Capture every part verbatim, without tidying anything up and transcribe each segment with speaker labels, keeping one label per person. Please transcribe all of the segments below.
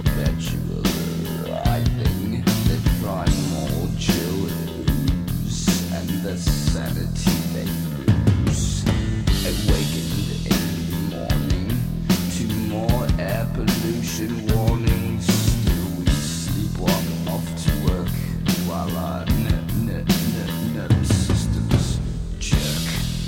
Speaker 1: perpetual writhing, the primal chills, and the sanity they lose. Awakened in the morning to more air pollution warnings. Still we sleepwalk off to work while our n- n- n- nervous systems jerk.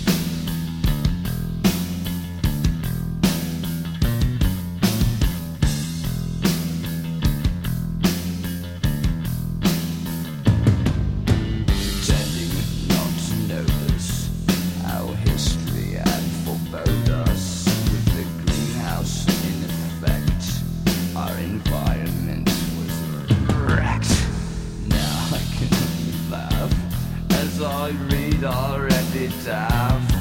Speaker 1: Pretending not to know this, our history had forebode us with the greenhouse in effect. Our environment was wrecked. Now I can only laugh as I read our epitaph.